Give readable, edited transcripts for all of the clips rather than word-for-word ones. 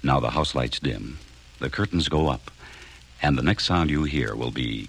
Now the house lights dim, the curtains go up, and the next sound you hear will be...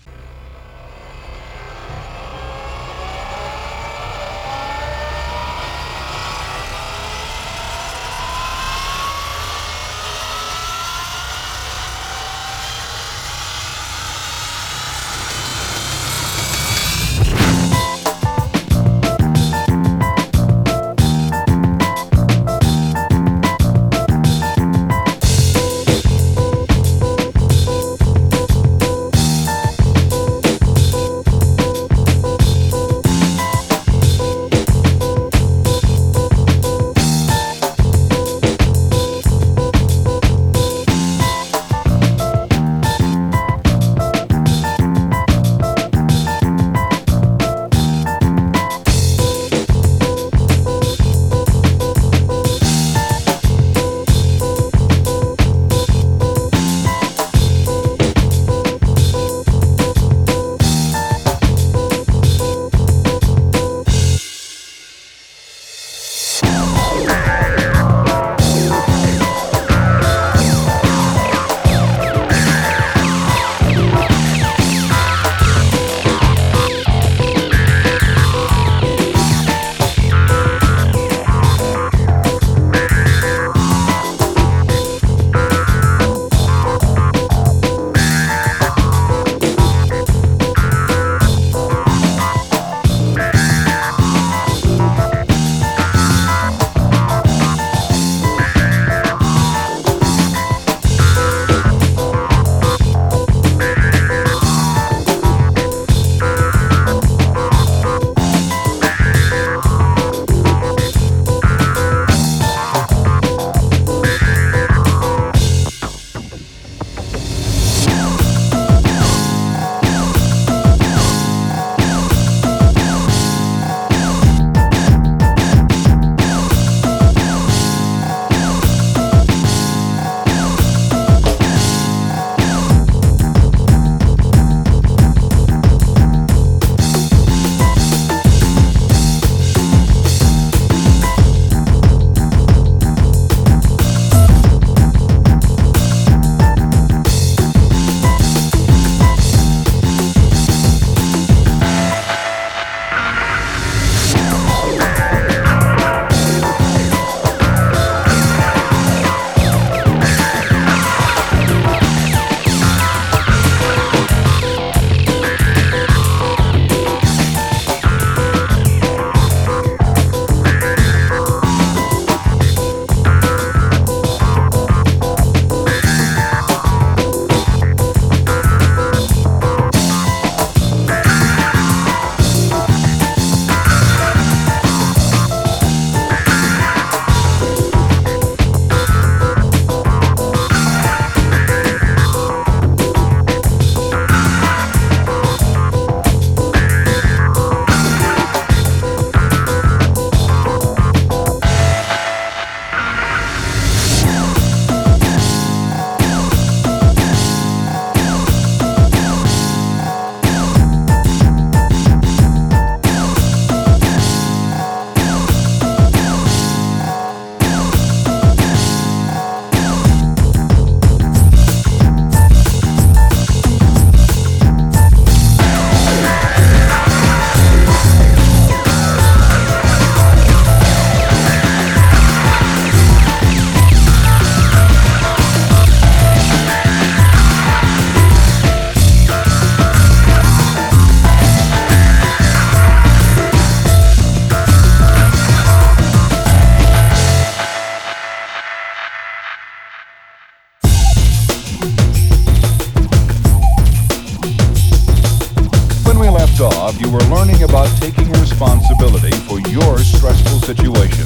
off, you were learning about taking responsibility for your stressful situation.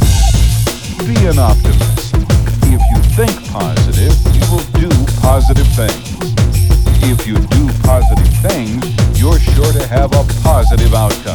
Be an optimist. If you think positive, you will do positive things. If you do positive things, you're sure to have a positive outcome.